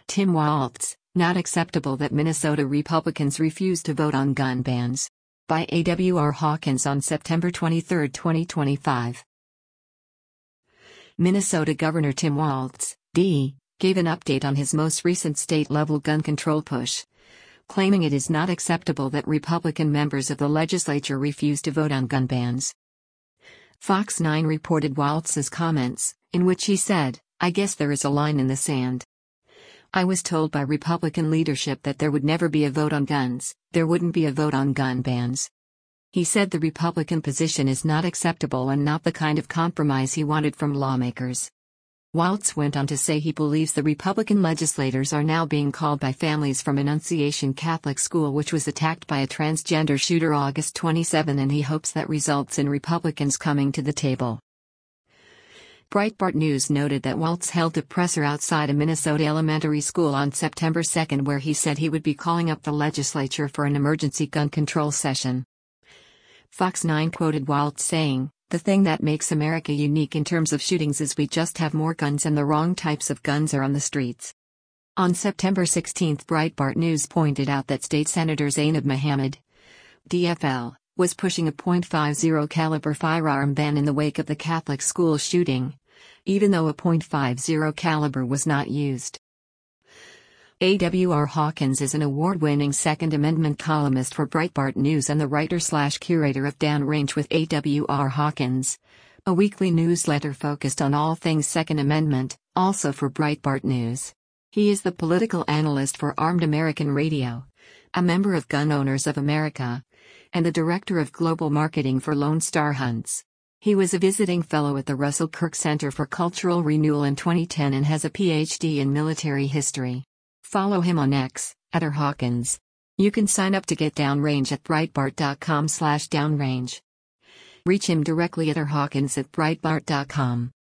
Tim Walz, not acceptable that Minnesota Republicans refuse to vote on gun bans. By A.W.R. Hawkins on September 23, 2025. Minnesota Governor Tim Walz, D., gave an update on his most recent state-level gun control push, claiming it is not acceptable that Republican members of the legislature refuse to vote on gun bans. Fox 9 reported Walz's comments, in which he said, "I guess there is a line in the sand. I was told by Republican leadership that there would never be a vote on guns, there wouldn't be a vote on gun bans." He said the Republican position is not acceptable and not the kind of compromise he wanted from lawmakers. Walz went on to say he believes the Republican legislators are now being called by families from Annunciation Catholic School, which was attacked by a transgender shooter August 27, and he hopes that results in Republicans coming to the table. Breitbart News noted that Walz held a presser outside a Minnesota elementary school on September 2 where he said he would be calling up the legislature for an emergency gun control session. Fox 9 quoted Walz saying, "The thing that makes America unique in terms of shootings is we just have more guns and the wrong types of guns are on the streets." On September 16, Breitbart News pointed out that State Senator Zainab Mohammed, DFL, was pushing a .50 caliber firearm ban in the wake of the Catholic school shooting, even though a .50 caliber was not used. A.W.R. Hawkins is an award-winning Second Amendment columnist for Breitbart News and the writer/curator of Downrange with A.W.R. Hawkins, a weekly newsletter focused on all things Second Amendment, also for Breitbart News. He is the political analyst for Armed American Radio, a member of Gun Owners of America, and the director of global marketing for Lone Star Hunts. He was a visiting fellow at the Russell Kirk Center for Cultural Renewal in 2010 and has a Ph.D. in military history. Follow him on X, @Hawkins. You can sign up to get Downrange at Breitbart.com/downrange. Reach him directly at Hawkins@Breitbart.com.